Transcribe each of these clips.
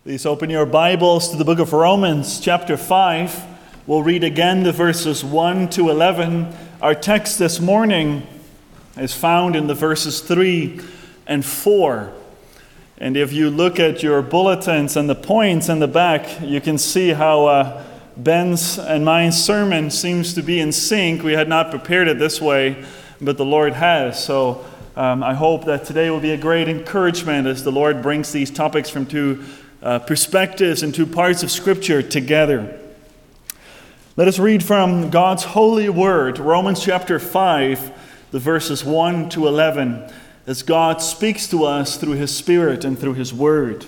Please open your Bibles to the book of Romans, chapter 5. We'll read again the verses 1 to 11. Our text this morning is found in the verses 3 and 4. And if you look at your bulletins and the points in the back, you can see how Ben's and my sermon seems to be in sync. We had not prepared it this way, but the Lord has. So I hope that today will be a great encouragement as the Lord brings these topics from two perspectives and two parts of Scripture together. Let us read from God's holy word, Romans chapter 5, the verses 1 to 11, as God speaks to us through His Spirit and through His word.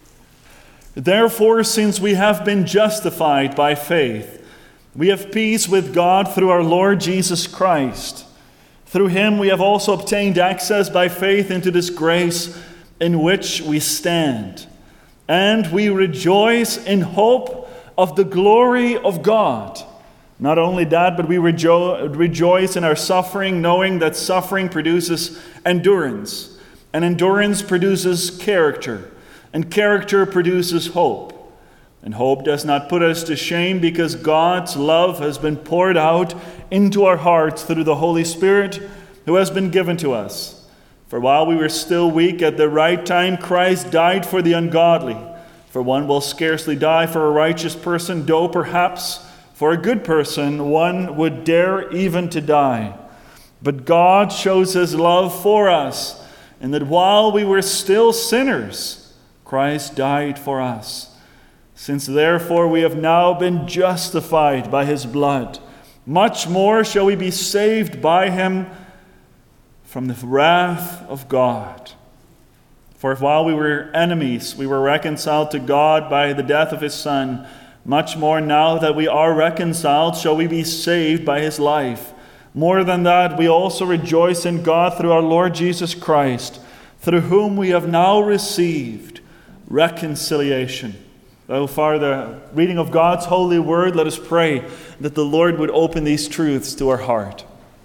Therefore, since we have been justified by faith, we have peace with God through our Lord Jesus Christ. Through Him we have also obtained access by faith into this grace in which we stand. And we rejoice in hope of the glory of God. Not only that, but we rejoice in our suffering, knowing that suffering produces endurance. And endurance produces character. And character produces hope. And hope does not put us to shame, because God's love has been poured out into our hearts through the Holy Spirit who has been given to us. For while we were still weak, at the right time Christ died for the ungodly. For one will scarcely die for a righteous person, though perhaps for a good person one would dare even to die. But God shows His love for us, in that while we were still sinners, Christ died for us. Since therefore we have now been justified by His blood, much more shall we be saved by Him from the wrath of God. For if while we were enemies, we were reconciled to God by the death of His Son, much more now that we are reconciled shall we be saved by His life. More than that, we also rejoice in God through our Lord Jesus Christ, through whom we have now received reconciliation. So far, the reading of God's holy word, let us pray that the Lord would open these truths to our heart.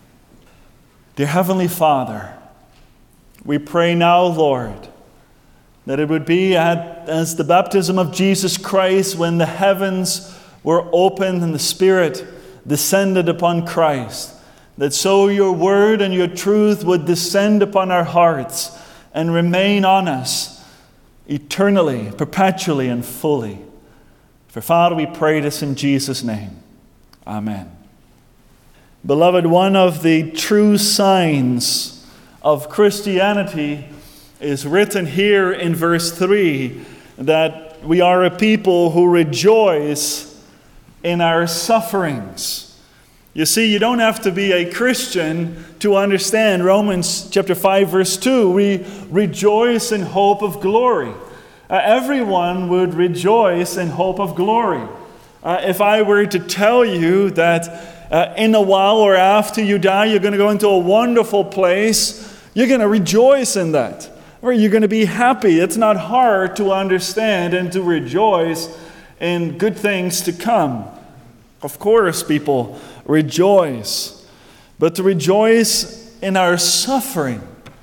Dear Heavenly Father, we pray now, Lord, that it would be as the baptism of Jesus Christ, when the heavens were opened and the Spirit descended upon Christ, that so your word and your truth would descend upon our hearts and remain on us eternally, perpetually, and fully. For Father, we pray this in Jesus' name. Amen. Beloved, one of the true signs of Christianity is written here in verse 3, that we are a people who rejoice in our sufferings. You see, you don't have to be a Christian to understand Romans chapter 5, verse 2. We rejoice in hope of glory. Everyone would rejoice in hope of glory. If I were to tell you that in a while or after you die, you're going to go into a wonderful place, you're going to rejoice in that. Or you're going to be happy. It's not hard to understand and to rejoice in good things to come. Of course, people rejoice. But to rejoice in our suffering,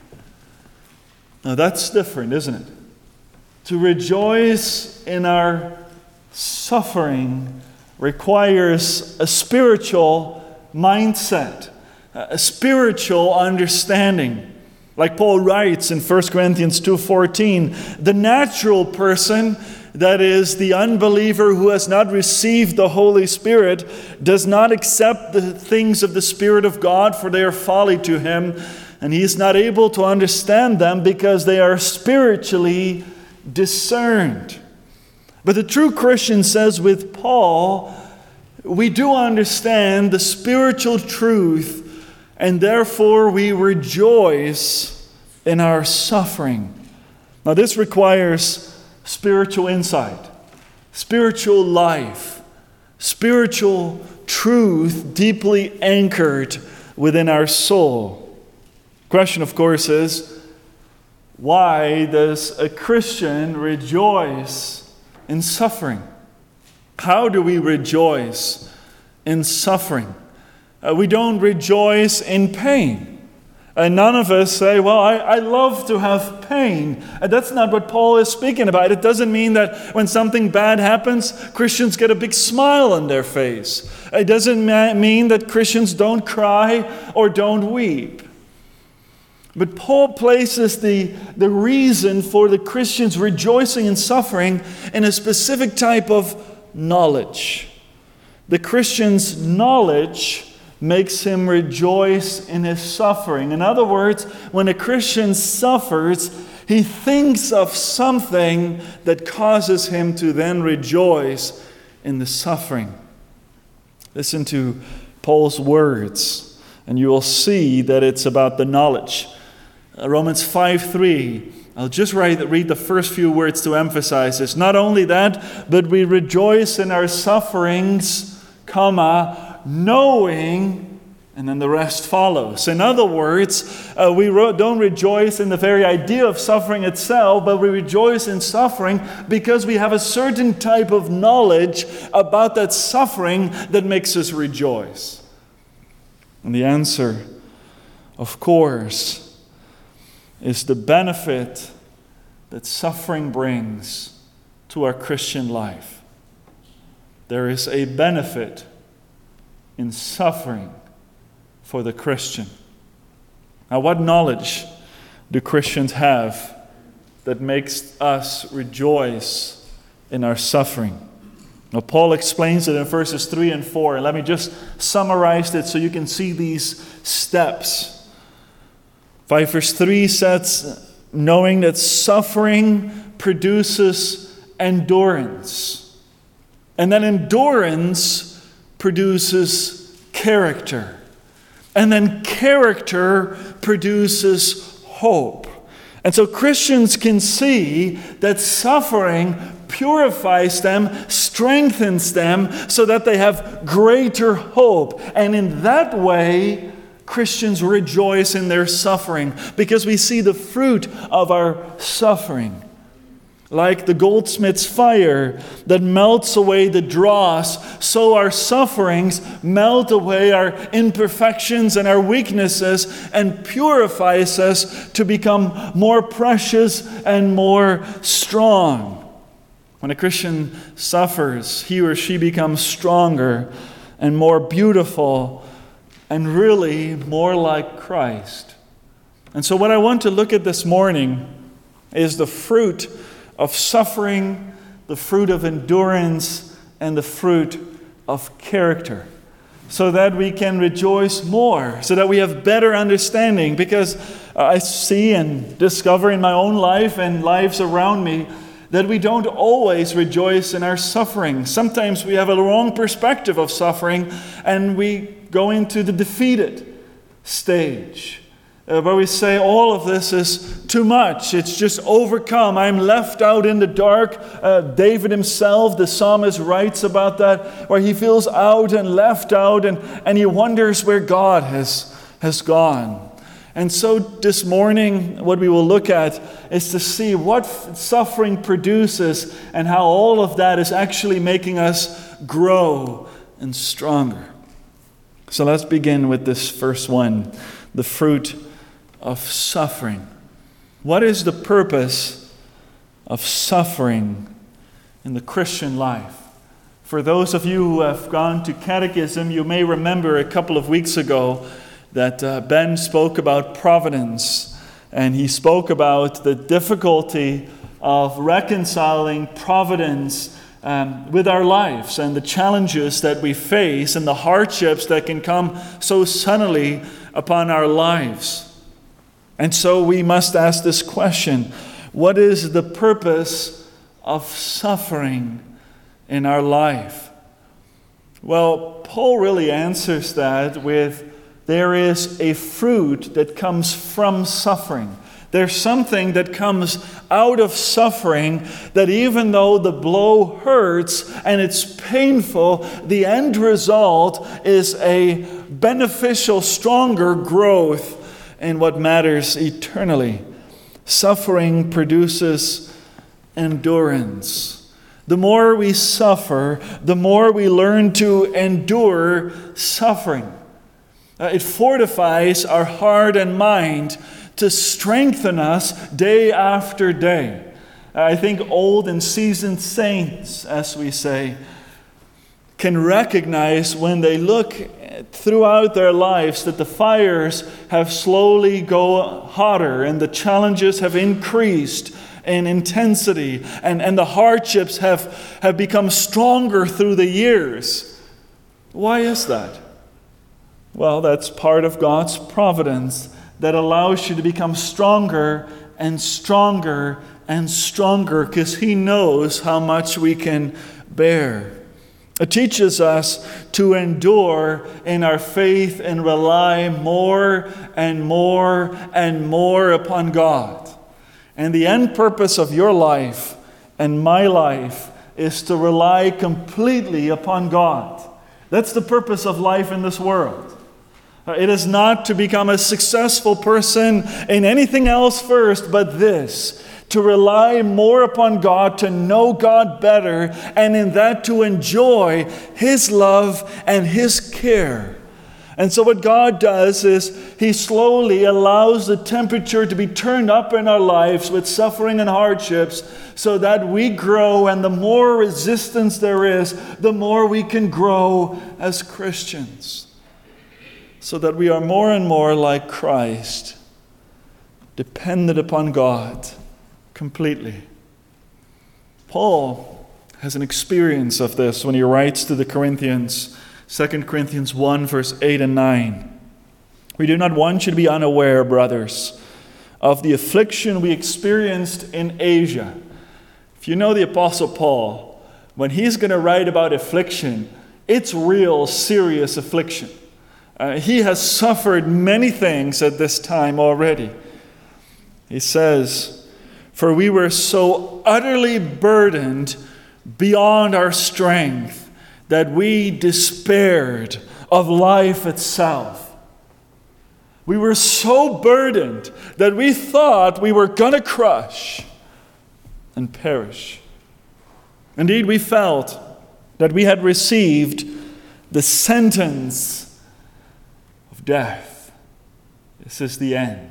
now that's different, isn't it? To rejoice in our suffering requires a spiritual mindset, a spiritual understanding. Like Paul writes in 1 Corinthians 2:14, the natural person, that is the unbeliever who has not received the Holy Spirit, does not accept the things of the Spirit of God, for they are folly to him, and he is not able to understand them because they are spiritually discerned. But the true Christian says with Paul, we do understand the spiritual truth, and therefore we rejoice in our suffering. Now this requires spiritual insight, spiritual life, spiritual truth deeply anchored within our soul. The question, of course, is, why does a Christian rejoice in suffering? How do we rejoice in suffering? We don't rejoice in pain. And none of us say, well, I love to have pain. And that's not what Paul is speaking about. It doesn't mean that when something bad happens, Christians get a big smile on their face. It doesn't mean that Christians don't cry or don't weep. But Paul places the reason for the Christians rejoicing in suffering in a specific type of knowledge. The Christian's knowledge makes him rejoice in his suffering. In other words, when a Christian suffers, he thinks of something that causes him to then rejoice in the suffering. Listen to Paul's words, and you will see that it's about the knowledge. Romans 5:3. I'll just read the first few words to emphasize this. Not only that, but we rejoice in our sufferings, knowing, and then the rest follows. In other words, we don't rejoice in the very idea of suffering itself, but we rejoice in suffering because we have a certain type of knowledge about that suffering that makes us rejoice. And the answer, of course, is the benefit that suffering brings to our Christian life. There is a benefit in suffering for the Christian. Now, what knowledge do Christians have that makes us rejoice in our suffering? Now, Paul explains it in verses 3 and 4, and let me just summarize it so you can see these steps. 5 verse 3 says, knowing that suffering produces endurance. And then endurance produces character. And then character produces hope. And so Christians can see that suffering purifies them, strengthens them, so that they have greater hope. And in that way, Christians rejoice in their suffering because we see the fruit of our suffering. Like the goldsmith's fire that melts away the dross, so our sufferings melt away our imperfections and our weaknesses and purifies us to become more precious and more strong. When a Christian suffers, he or she becomes stronger and more beautiful and really more like Christ. And so what I want to look at this morning is the fruit of suffering, the fruit of endurance, and the fruit of character, so that we can rejoice more, so that we have better understanding. Because I see and discover in my own life and lives around me that we don't always rejoice in our suffering. Sometimes we have a wrong perspective of suffering, and we go into the defeated stage, where we say all of this is too much. It's just overcome. I'm left out in the dark. David himself, the psalmist, writes about that, where he feels out and left out, and he wonders where God has gone. And so this morning, what we will look at is to see what suffering produces and how all of that is actually making us grow and stronger. So let's begin with this first one, the fruit of suffering. What is the purpose of suffering in the Christian life? For those of you who have gone to catechism, you may remember a couple of weeks ago that Ben spoke about providence, and he spoke about the difficulty of reconciling providence with our lives and the challenges that we face and the hardships that can come so suddenly upon our lives. And so we must ask this question: what is the purpose of suffering in our life? Well, Paul really answers that with, there is a fruit that comes from suffering. There's something that comes out of suffering that even though the blow hurts and it's painful, the end result is a beneficial, stronger growth in what matters eternally. Suffering produces endurance. The more we suffer, the more we learn to endure suffering. It fortifies our heart and mind to strengthen us day after day. I think old and seasoned saints, as we say, can recognize when they look throughout their lives that the fires have slowly go hotter and the challenges have increased in intensity and the hardships have become stronger through the years. Why is that? Well, that's part of God's providence that allows you to become stronger and stronger and stronger because He knows how much we can bear. It teaches us to endure in our faith and rely more and more and more upon God. And the end purpose of your life and my life is to rely completely upon God. That's the purpose of life in this world. It is not to become a successful person in anything else first, but this. To rely more upon God, to know God better, and in that to enjoy His love and His care. And so what God does is He slowly allows the temperature to be turned up in our lives with suffering and hardships so that we grow, and the more resistance there is, the more we can grow as Christians. So that we are more and more like Christ, dependent upon God completely. Paul has an experience of this when he writes to the Corinthians, 2 Corinthians 1, verse 8 and 9. We do not want you to be unaware, brothers, of the affliction we experienced in Asia. If you know the Apostle Paul, when he's going to write about affliction, it's real serious affliction. He has suffered many things at this time already. He says, "For we were so utterly burdened beyond our strength that we despaired of life itself." We were so burdened that we thought we were going to crush and perish. Indeed, we felt that we had received the sentence of death. This is the end.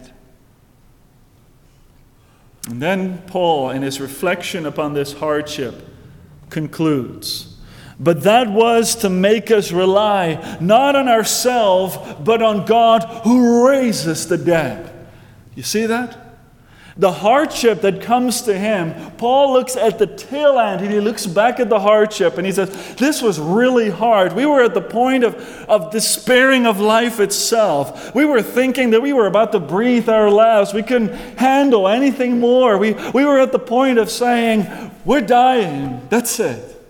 And then Paul, in his reflection upon this hardship, concludes, "But that was to make us rely not on ourselves, but on God who raises the dead." You see that? The hardship that comes to him, Paul looks at the tail end and he looks back at the hardship and he says, this was really hard. We were at the point of despairing of life itself. We were thinking that we were about to breathe our last. We couldn't handle anything more. We were at the point of saying, we're dying. That's it.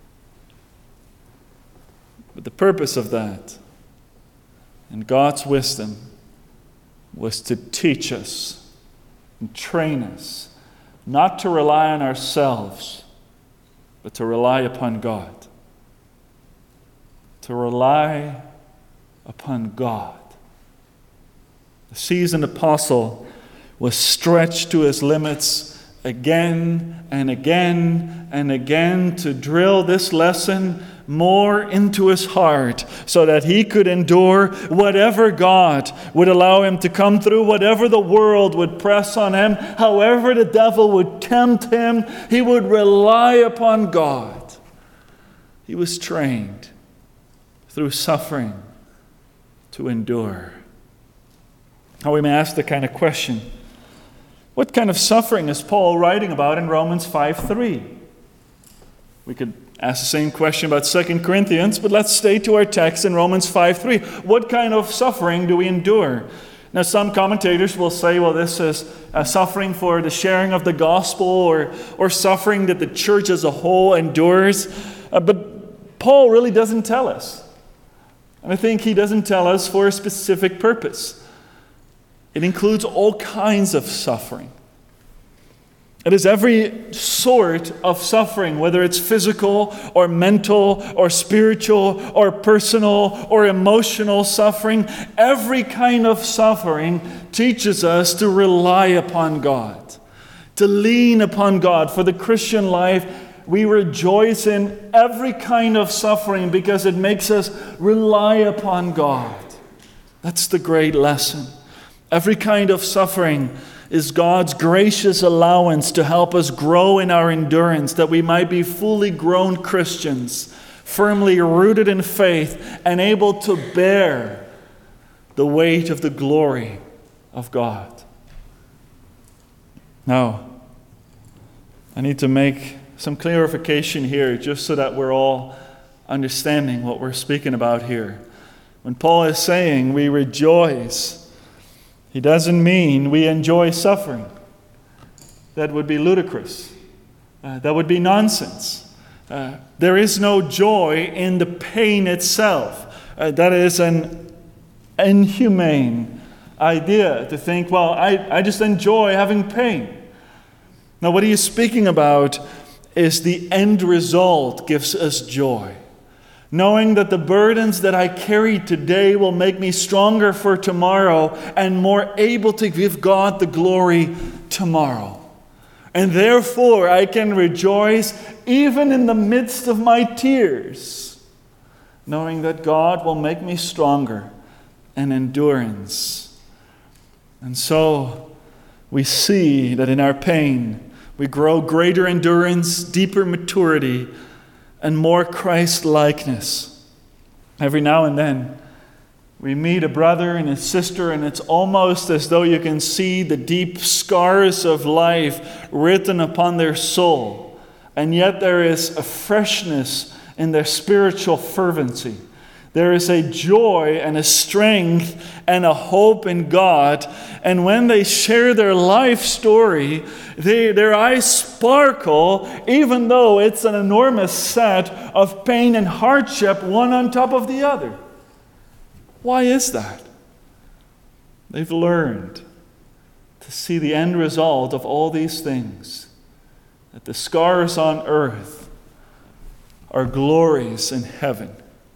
But the purpose of that, in God's wisdom, was to teach us and train us not to rely on ourselves, but to rely upon God. To rely upon God. The seasoned apostle was stretched to his limits again and again and again to drill this lesson more into his heart so that he could endure whatever God would allow him to come through, whatever the world would press on him, however the devil would tempt him, he would rely upon God. He was trained through suffering to endure. Now we may ask the kind of question, what kind of suffering is Paul writing about in Romans 5:3? We could ask the same question about 2 Corinthians, but let's stay to our text in Romans 5:3. What kind of suffering do we endure? Now, some commentators will say, well, this is suffering for the sharing of the gospel or suffering that the church as a whole endures. But Paul really doesn't tell us. And I think he doesn't tell us for a specific purpose. It includes all kinds of suffering. It is every sort of suffering, whether it's physical or mental or spiritual or personal or emotional suffering. Every kind of suffering teaches us to rely upon God, to lean upon God. For the Christian life, we rejoice in every kind of suffering because it makes us rely upon God. That's the great lesson. Every kind of suffering is God's gracious allowance to help us grow in our endurance, that we might be fully grown Christians, firmly rooted in faith and able to bear the weight of the glory of God. Now, I need to make some clarification here just so that we're all understanding what we're speaking about here. When Paul is saying we rejoice, he doesn't mean we enjoy suffering. That would be ludicrous. That would be nonsense. There is no joy in the pain itself. That is an inhumane idea to think, well, I just enjoy having pain. Now, what he is speaking about is the end result gives us joy. Knowing that the burdens that I carry today will make me stronger for tomorrow and more able to give God the glory tomorrow. And therefore, I can rejoice even in the midst of my tears, knowing that God will make me stronger in endurance. And so, we see that in our pain, we grow greater endurance, deeper maturity, and more Christ-likeness. Every now and then, we meet a brother and a sister, and it's almost as though you can see the deep scars of life written upon their soul. And yet there is a freshness in their spiritual fervency. There is a joy and a strength and a hope in God. And when they share their life story, their eyes sparkle, even though it's an enormous set of pain and hardship, one on top of the other. Why is that? They've learned to see the end result of all these things, that the scars on earth are glories in heaven.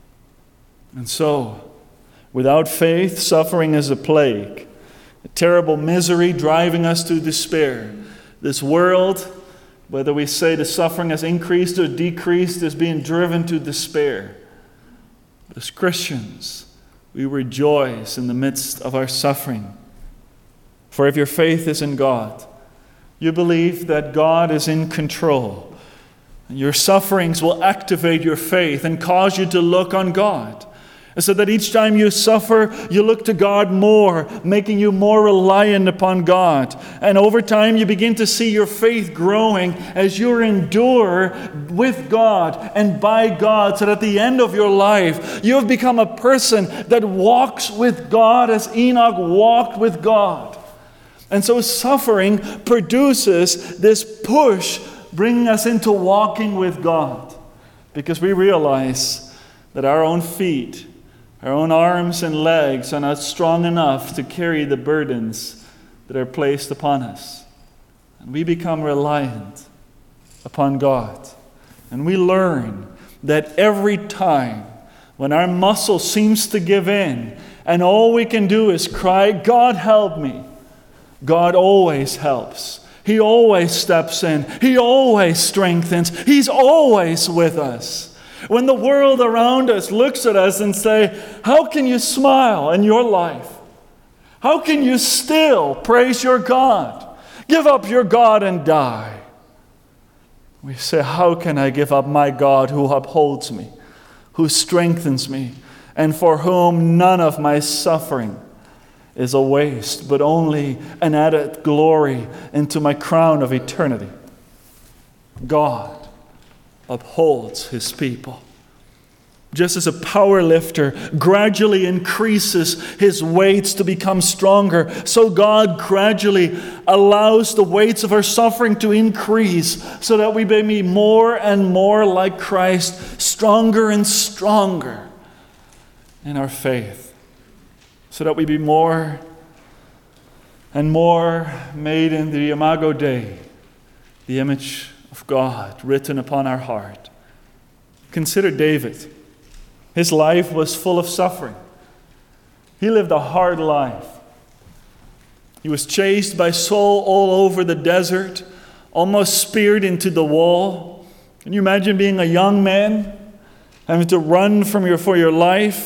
And so, without faith, suffering is a plague, a terrible misery driving us to despair. This world, whether we say the suffering has increased or decreased, is being driven to despair. But as Christians, we rejoice in the midst of our suffering. For if your faith is in God, you believe that God is in control. Your sufferings will activate your faith and cause you to look on God. And so that each time you suffer, you look to God more, making you more reliant upon God. And over time, you begin to see your faith growing as you endure with God and by God, so that at the end of your life, you have become a person that walks with God as Enoch walked with God. And so suffering produces this push, bringing us into walking with God. Because we realize that our own feet, our own arms and legs are not strong enough to carry the burdens that are placed upon us. And we become reliant upon God. And we learn that every time when our muscle seems to give in and all we can do is cry, God help me, God always helps. He always steps in. He always strengthens. He's always with us. When the world around us looks at us and say, how can you smile in your life? How can you still praise your God? Give up your God and die. We say, how can I give up my God who upholds me, who strengthens me, and for whom none of my suffering is a waste, but only an added glory into my crown of eternity? God upholds his people. Just as a power lifter gradually increases his weights to become stronger, so God gradually allows the weights of our suffering to increase so that we may be more and more like Christ, stronger and stronger in our faith, so that we be more and more made in the Imago Dei, the image of God written upon our heart. Consider David. His life was full of suffering. He lived a hard life. He was chased by Saul all over the desert, almost speared into the wall. Can you imagine being a young man, having to run for your life?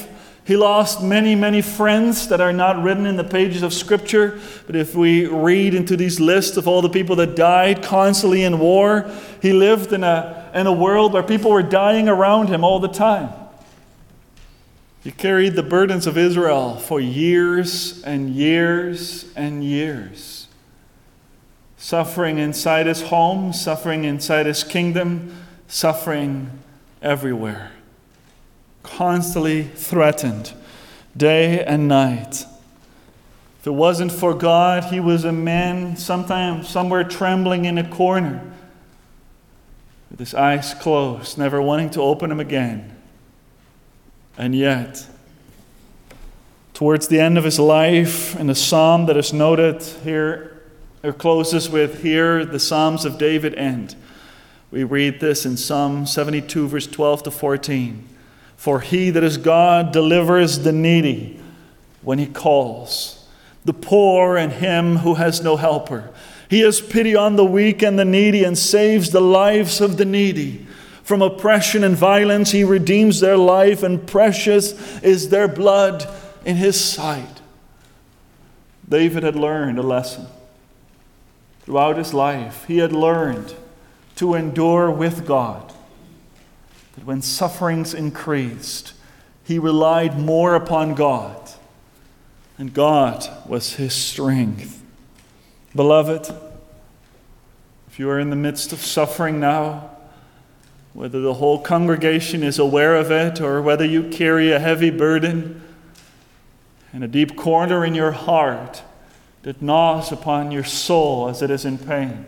He lost many, many friends that are not written in the pages of Scripture. But if we read into these lists of all the people that died constantly in war, he lived in a world where people were dying around him all the time. He carried the burdens of Israel for years and years and years. Suffering inside his home, suffering inside his kingdom, suffering everywhere. Constantly threatened, day and night. If it wasn't for God, he was a man sometimes somewhere trembling in a corner, with his eyes closed, never wanting to open them again. And yet, towards the end of his life, in the psalm that is noted here, or closes with here, the Psalms of David end. We read this in Psalm 72, verse 12 to 14. For he that is God delivers the needy when he calls, the poor and him who has no helper. He has pity on the weak and the needy and saves the lives of the needy. From oppression and violence he redeems their life, and precious is their blood in his sight. David had learned a lesson. Throughout his life, he had learned to endure with God. That when sufferings increased, he relied more upon God, and God was his strength. Beloved, if you are in the midst of suffering now, whether the whole congregation is aware of it or whether you carry a heavy burden and a deep corner in your heart that gnaws upon your soul as it is in pain,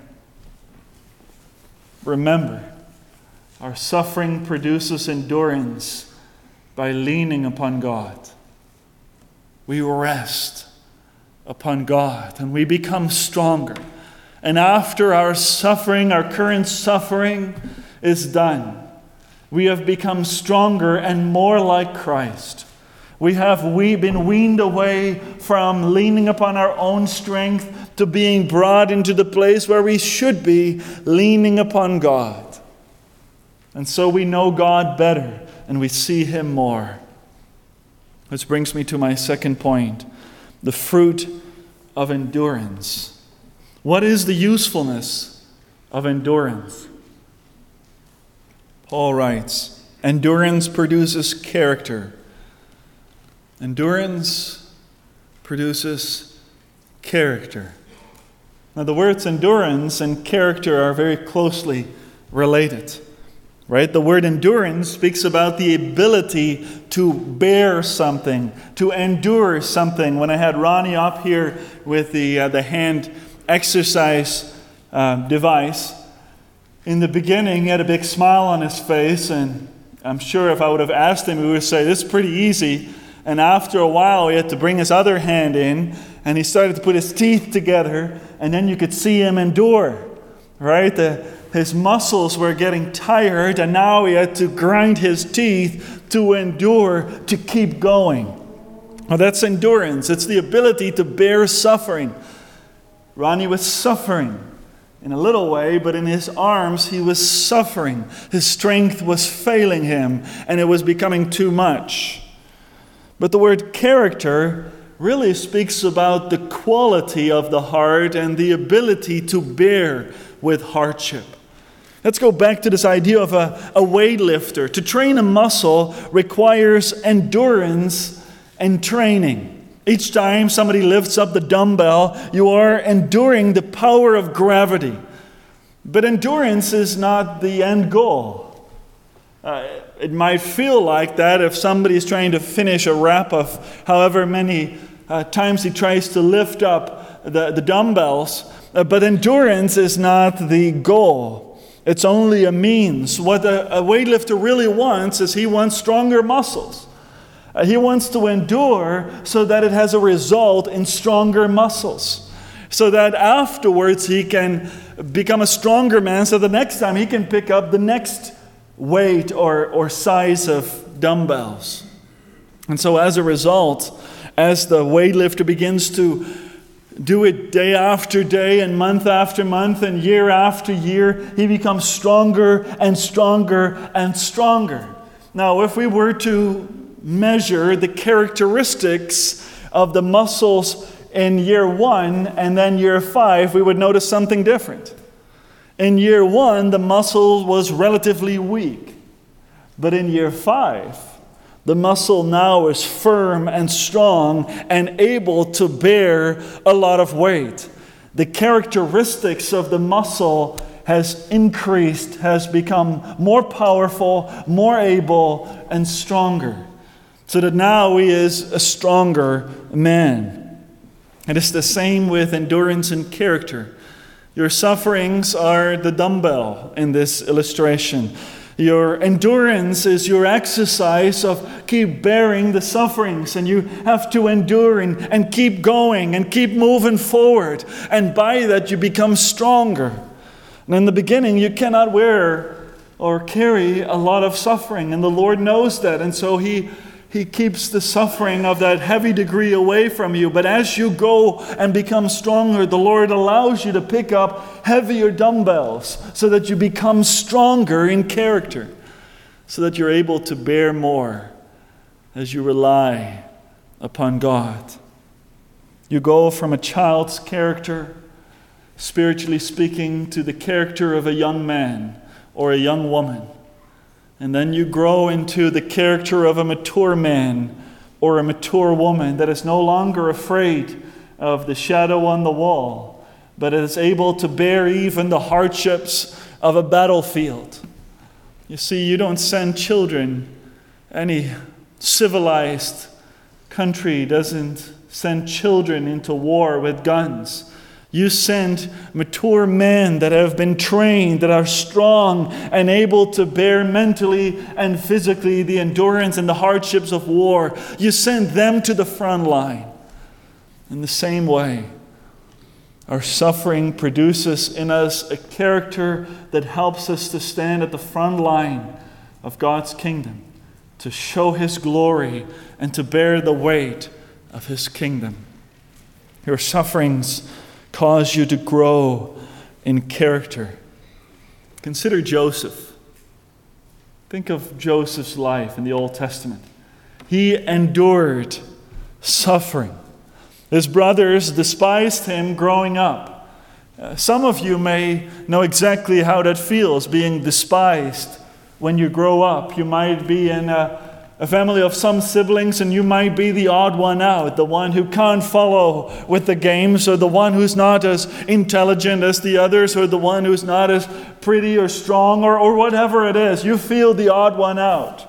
remember, our suffering produces endurance by leaning upon God. We rest upon God and we become stronger. And after our suffering, our current suffering is done, we have become stronger and more like Christ. We been weaned away from leaning upon our own strength to being brought into the place where we should be, leaning upon God. And so we know God better and we see him more. Which brings me to my second point, the fruit of endurance. What is the usefulness of endurance? Paul writes, endurance produces character. Endurance produces character. Now the words endurance and character are very closely related. Right? The word endurance speaks about the ability to bear something, to endure something. When I had Ronnie up here with the hand exercise device, in the beginning he had a big smile on his face, and I'm sure if I would have asked him, he would say, this is pretty easy. And after a while, he had to bring his other hand in, and he started to put his teeth together, and then you could see him endure. Right? His muscles were getting tired, and now he had to grind his teeth to endure, to keep going. Well, that's endurance. It's the ability to bear suffering. Ronnie was suffering in a little way, but in his arms he was suffering. His strength was failing him, and it was becoming too much. But the word character really speaks about the quality of the heart and the ability to bear with hardship. Let's go back to this idea of a weightlifter. To train a muscle requires endurance and training. Each time somebody lifts up the dumbbell, you are enduring the power of gravity. But endurance is not the end goal. It might feel like that if somebody is trying to finish a rep of however many times he tries to lift up the dumbbells. But endurance is not the goal. It's only a means. What a weightlifter really wants is he wants stronger muscles. He wants to endure so that it has a result in stronger muscles. So that afterwards he can become a stronger man, so the next time he can pick up the next weight or size of dumbbells. And so as a result, as the weightlifter begins to do it day after day and month after month and year after year, he becomes stronger and stronger and stronger. Now, if we were to measure the characteristics of the muscles in year 1 and then year 5, we would notice something different. In year 1, the muscle was relatively weak. But in year 5, the muscle now is firm and strong and able to bear a lot of weight. The characteristics of the muscle has increased, has become more powerful, more able, and stronger. So that now he is a stronger man. It is the same with endurance and character. Your sufferings are the dumbbell in this illustration. Your endurance is your exercise of keep bearing the sufferings, and you have to endure and keep going and keep moving forward. And by that you become stronger. And in the beginning you cannot wear or carry a lot of suffering, and the Lord knows that. And so He keeps the suffering of that heavy degree away from you. But as you go and become stronger, the Lord allows you to pick up heavier dumbbells so that you become stronger in character, so that you're able to bear more as you rely upon God. You go from a child's character, spiritually speaking, to the character of a young man or a young woman. And then you grow into the character of a mature man or a mature woman that is no longer afraid of the shadow on the wall, but is able to bear even the hardships of a battlefield. You see, you don't send children. Any civilized country doesn't send children into war with guns. You send mature men that have been trained, that are strong and able to bear mentally and physically the endurance and the hardships of war. You send them to the front line. In the same way, our suffering produces in us a character that helps us to stand at the front line of God's kingdom, to show His glory and to bear the weight of His kingdom. Your sufferings cause you to grow in character. Consider Joseph. Think of Joseph's life in the Old Testament. He endured suffering. His brothers despised him growing up. Some of you may know exactly how that feels, being despised when you grow up. You might be in a family of some siblings, and you might be the odd one out, the one who can't follow with the games, or the one who's not as intelligent as the others, or the one who's not as pretty or strong, or whatever it is. You feel the odd one out.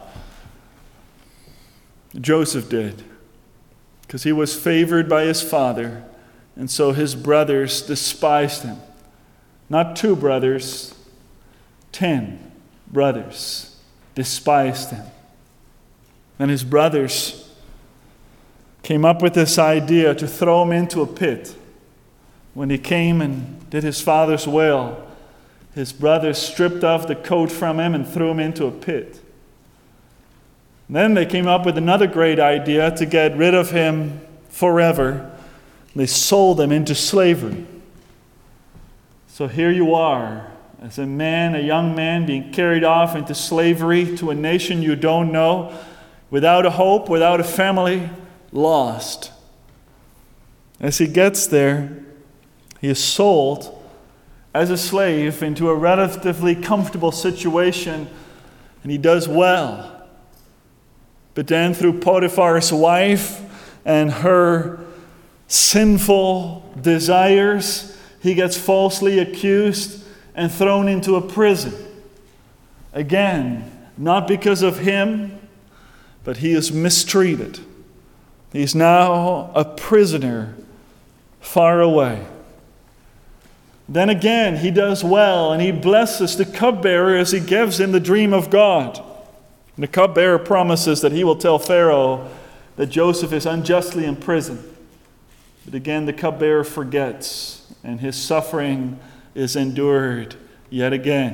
Joseph did, because he was favored by his father, and so his brothers despised him. Not 2 brothers, 10 brothers despised him. And his brothers came up with this idea to throw him into a pit. When he came and did his father's will, his brothers stripped off the coat from him and threw him into a pit. And then they came up with another great idea to get rid of him forever. They sold him into slavery. So here you are, as a man, a young man, being carried off into slavery to a nation you don't know, without a hope, without a family, lost. As he gets there, he is sold as a slave into a relatively comfortable situation, and he does well. But then through Potiphar's wife and her sinful desires, he gets falsely accused and thrown into a prison. Again, not because of him, but he is mistreated. He's now a prisoner far away. Then again, he does well, and he blesses the cupbearer as he gives him the dream of God. And the cupbearer promises that he will tell Pharaoh that Joseph is unjustly imprisoned. But again, the cupbearer forgets, and his suffering is endured yet again.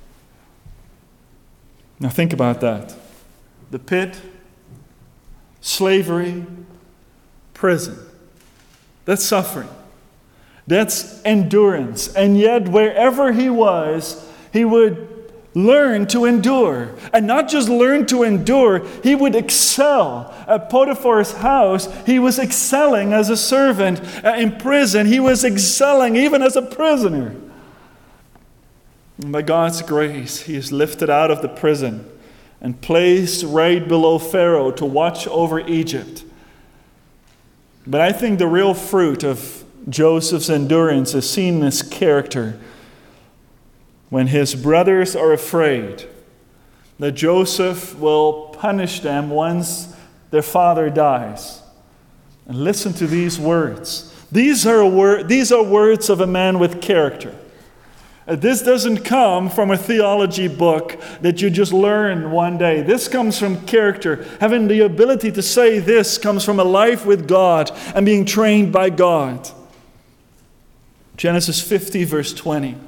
Now think about that. The pit, slavery, prison. That's suffering. That's endurance. And yet, wherever he was, he would learn to endure. And not just learn to endure, he would excel. At Potiphar's house, he was excelling as a servant. In prison, he was excelling even as a prisoner. And by God's grace, he is lifted out of the prison and placed right below Pharaoh to watch over Egypt. But I think the real fruit of Joseph's endurance is seen in his character. When his brothers are afraid that Joseph will punish them once their father dies. And listen to these words. These are words of a man with character. This doesn't come from a theology book that you just learn one day. This comes from character. Having the ability to say this comes from a life with God and being trained by God. Genesis 50, verse 20.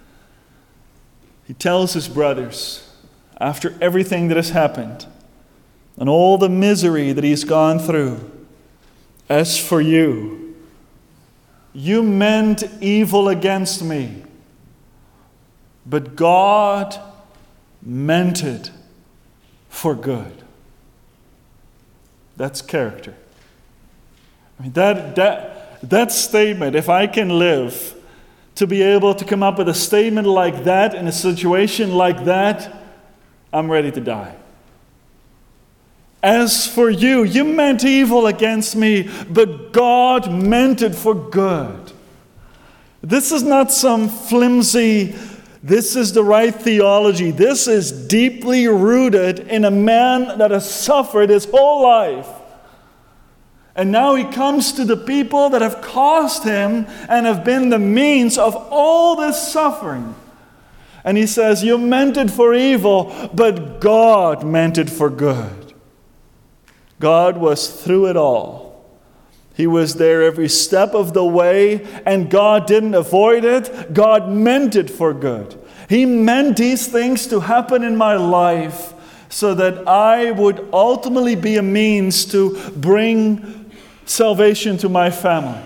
He tells his brothers, after everything that has happened and all the misery that he's gone through, as for you, you meant evil against me, but God meant it for good. That's character. I mean, that statement, if I can live to be able to come up with a statement like that in a situation like that, I'm ready to die. As for you, you meant evil against me, but God meant it for good. This is not some flimsy, this is the right theology. This is deeply rooted in a man that has suffered his whole life. And now he comes to the people that have caused him and have been the means of all this suffering. And he says, you meant it for evil, but God meant it for good. God was through it all. He was there every step of the way, and God didn't avoid it. God meant it for good. He meant these things to happen in my life so that I would ultimately be a means to bring salvation to my family.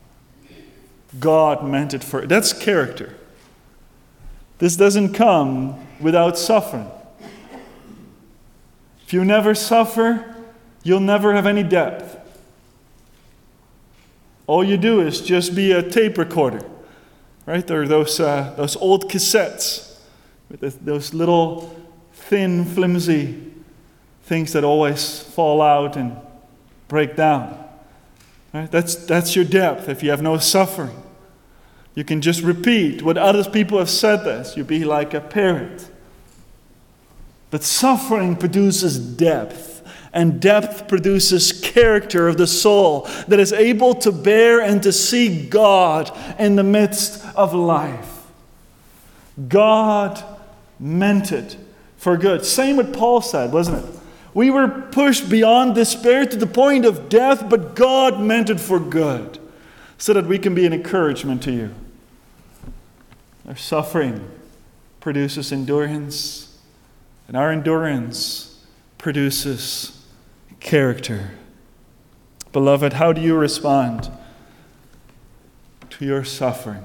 God meant it for it. That's character. This doesn't come without suffering. If you never suffer, you'll never have any depth. All you do is just be a tape recorder, right? Or those old cassettes with those little thin, flimsy things that always fall out and break down. Right? That's your depth if you have no suffering. You can just repeat what other people have said this. You'll be like a parrot. But suffering produces depth, and depth produces character of the soul that is able to bear and to see God in the midst of life. God meant it for good. Same what Paul said, wasn't it? We were pushed beyond despair to the point of death, but God meant it for good, so that we can be an encouragement to you. Our suffering produces endurance, and our endurance produces character. Beloved, how do you respond to your suffering?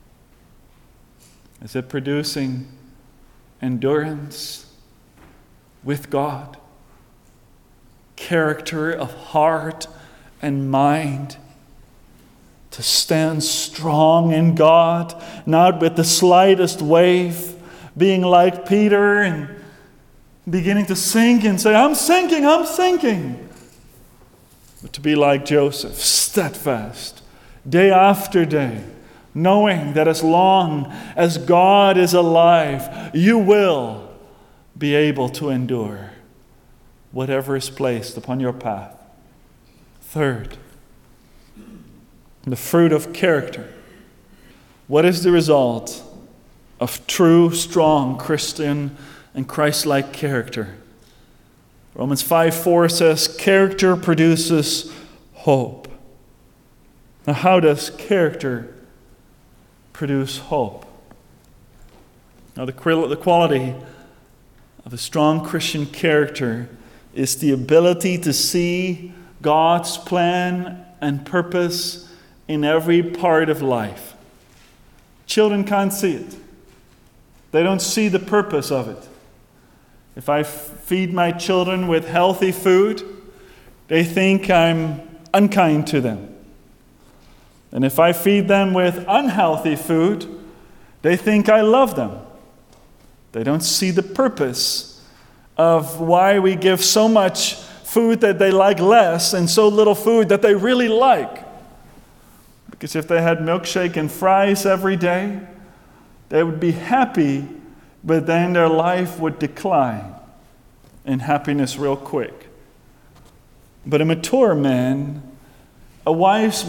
Is it producing endurance with God? Character of heart and mind to stand strong in God, not with the slightest wave, being like Peter and beginning to sink and say, I'm sinking. But to be like Joseph, steadfast, day after day, knowing that as long as God is alive, you will be able to endure whatever is placed upon your path. Third, the fruit of character. What is the result of true, strong Christian and Christ-like character? Romans 5:4 says, character produces hope. Now, how does character produce hope? Now, the quality of a strong Christian character is the ability to see God's plan and purpose in every part of life. Children can't see it. They don't see the purpose of it. If I feed my children with healthy food, they think I'm unkind to them. And if I feed them with unhealthy food, they think I love them. They don't see the purpose of why we give so much food that they like less and so little food that they really like. Because if they had milkshake and fries every day, they would be happy, but then their life would decline in happiness real quick. But a mature man, a wise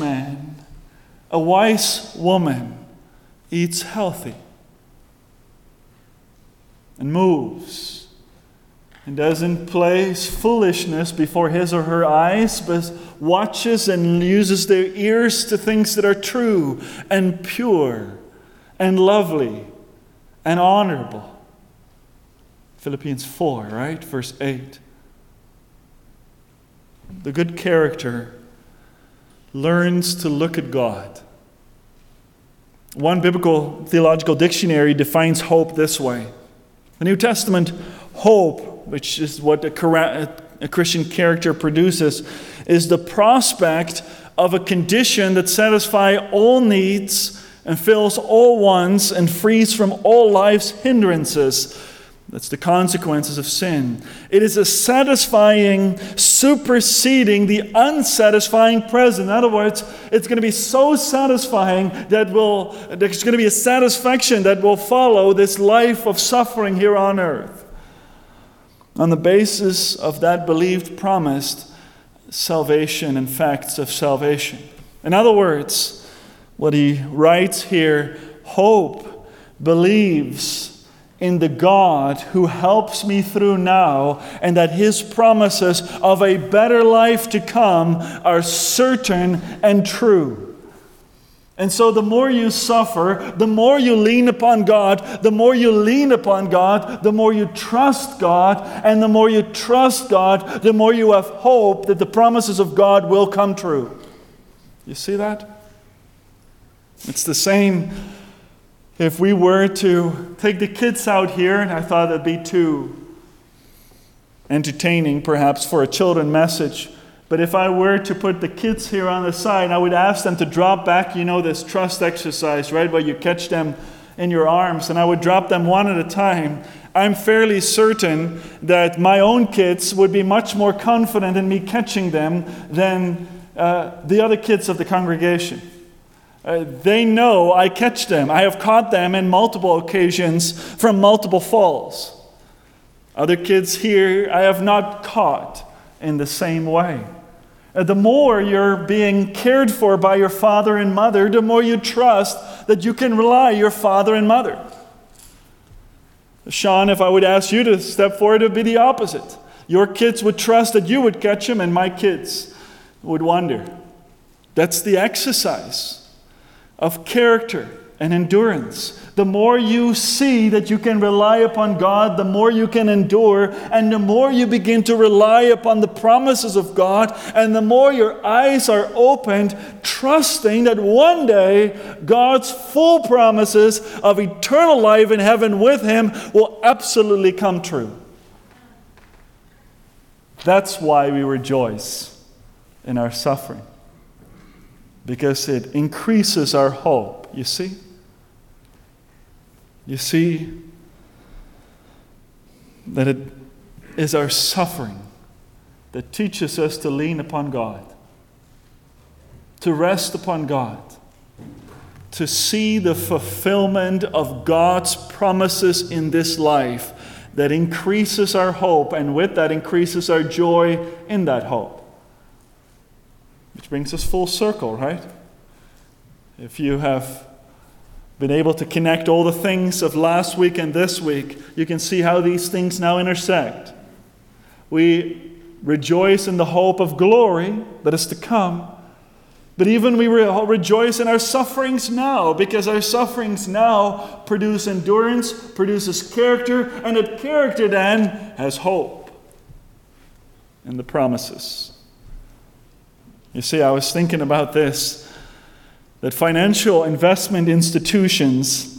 woman eats healthy and moves and doesn't place foolishness before his or her eyes, but watches and uses their ears to things that are true and pure and lovely and honorable. Philippians 4, right? Verse 8. The good character learns to look at God. One biblical theological dictionary defines hope this way. The New Testament hope, which is what a Christian character produces, is the prospect of a condition that satisfies all needs and fills all wants and frees from all life's hindrances. That's the consequences of sin. It is a satisfying superseding the unsatisfying present. In other words, it's going to be so satisfying that there's going to be a satisfaction that will follow this life of suffering here on earth. On the basis of that believed promised salvation and facts of salvation. In other words, what he writes here, hope believes in the God who helps me through now, and that his promises of a better life to come are certain and true. And so the more you suffer, the more you lean upon God, the more you lean upon God, the more you trust God, and the more you trust God, the more you have hope that the promises of God will come true. You see that? It's the same if we were to take the kids out here, and I thought it'd be too entertaining perhaps for a children message, but if I were to put the kids here on the side, I would ask them to drop back, this trust exercise, right, where you catch them in your arms, and I would drop them one at a time. I'm fairly certain that my own kids would be much more confident in me catching them than the other kids of the congregation. They know I catch them. I have caught them in multiple occasions from multiple falls. Other kids here I have not caught in the same way. The more you're being cared for by your father and mother, the more you trust that you can rely on your father and mother. Sean, if I would ask you to step forward, it would be the opposite. Your kids would trust that you would catch them, and my kids would wonder. That's the exercise of character and endurance. The more you see that you can rely upon God, the more you can endure, and the more you begin to rely upon the promises of God, and the more your eyes are opened, trusting that one day God's full promises of eternal life in heaven with Him will absolutely come true. That's why we rejoice in our suffering. Because it increases our hope, you see? You see that it is our suffering that teaches us to lean upon God, to rest upon God, to see the fulfillment of God's promises in this life that increases our hope, and with that increases our joy in that hope. Which brings us full circle, right? If you have been able to connect all the things of last week and this week, you can see how these things now intersect. We rejoice in the hope of glory that is to come, but even we rejoice in our sufferings now, because our sufferings now produce endurance, produces character, and that character then has hope in the promises. You see, I was thinking about this, that financial investment institutions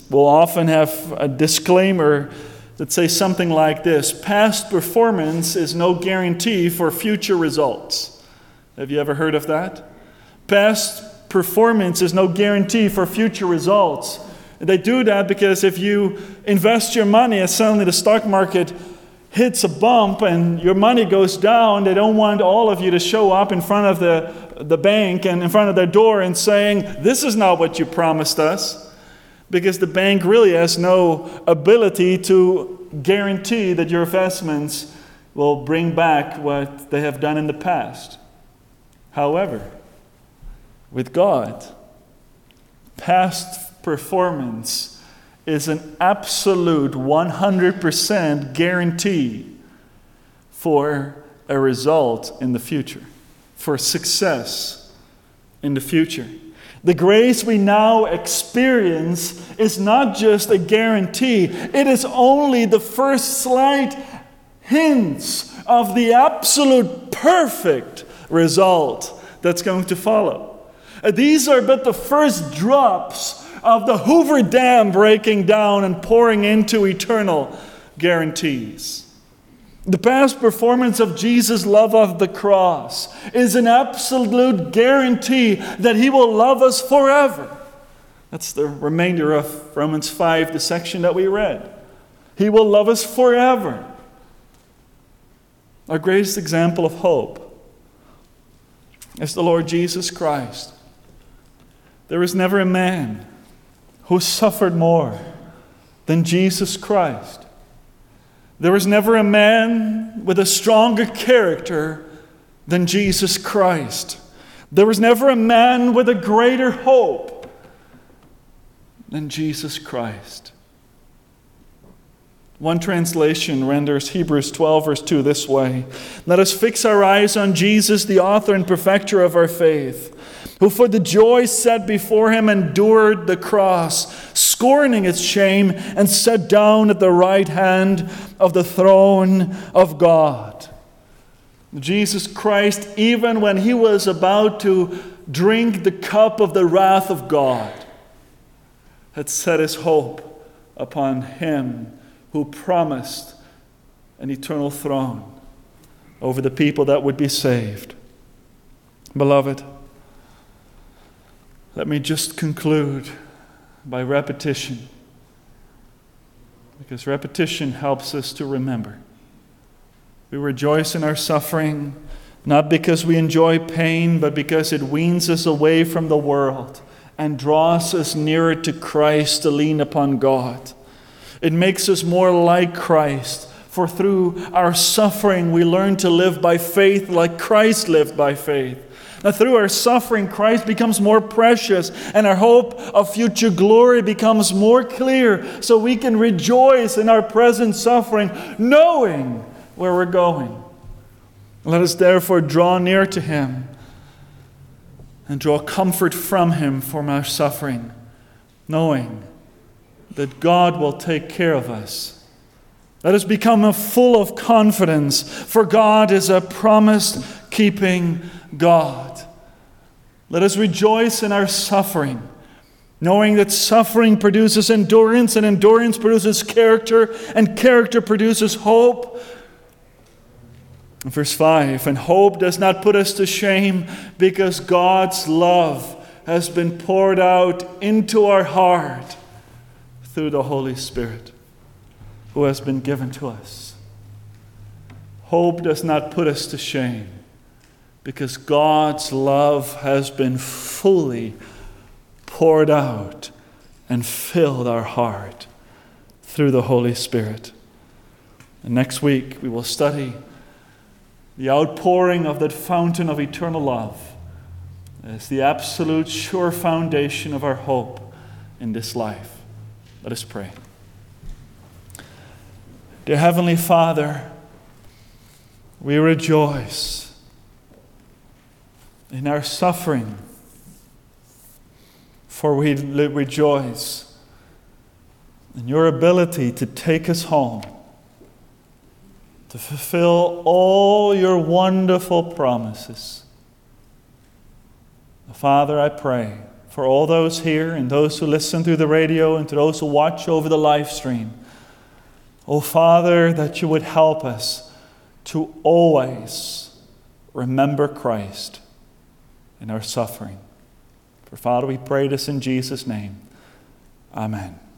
will often have a disclaimer that says something like this: past performance is no guarantee for future results. Have you ever heard of that? Past performance is no guarantee for future results. They do that because if you invest your money and suddenly the stock market hits a bump and your money goes down, they don't want all of you to show up in front of the bank and in front of their door and saying, "This is not what you promised us," because the bank really has no ability to guarantee that your investments will bring back what they have done in the past. However, with God, past performance is an absolute 100% guarantee for a result in the future, for success in the future. The grace we now experience is not just a guarantee, it is only the first slight hints of the absolute perfect result that's going to follow. These are but the first drops of the Hoover Dam breaking down and pouring into eternal guarantees. The past performance of Jesus' love of the cross is an absolute guarantee that He will love us forever. That's the remainder of Romans 5, the section that we read. He will love us forever. Our greatest example of hope is the Lord Jesus Christ. There was never a man who suffered more than Jesus Christ. There was never a man with a stronger character than Jesus Christ. There was never a man with a greater hope than Jesus Christ. One translation renders Hebrews 12, verse 2 this way: "Let us fix our eyes on Jesus, the author and perfecter of our faith, who for the joy set before Him endured the cross, scorning its shame, and sat down at the right hand of the throne of God." Jesus Christ, even when He was about to drink the cup of the wrath of God, had set His hope upon Him who promised an eternal throne over the people that would be saved. Beloved, let me just conclude by repetition, because repetition helps us to remember. We rejoice in our suffering, not because we enjoy pain, but because it weans us away from the world and draws us nearer to Christ to lean upon God. It makes us more like Christ, for through our suffering we learn to live by faith like Christ lived by faith. Now, through our suffering, Christ becomes more precious, and our hope of future glory becomes more clear, so we can rejoice in our present suffering, knowing where we're going. Let us therefore draw near to Him and draw comfort from Him from our suffering, knowing that God will take care of us. Let us become full of confidence, for God is a promise-keeping God. Let us rejoice in our suffering, knowing that suffering produces endurance, and endurance produces character, and character produces hope. Verse 5, "And hope does not put us to shame, because God's love has been poured out into our heart through the Holy Spirit, who has been given to us." Hope does not put us to shame, because God's love has been fully poured out and filled our heart through the Holy Spirit. And next week we will study the outpouring of that fountain of eternal love as the absolute sure foundation of our hope in this life. Let us pray. Dear Heavenly Father, we rejoice in our suffering, for we rejoice in your ability to take us home, to fulfill all your wonderful promises. Father, I pray for all those here and those who listen through the radio and to those who watch over the live stream. Oh, Father, that you would help us to always remember Christ in our suffering. For Father, we pray this in Jesus' name. Amen.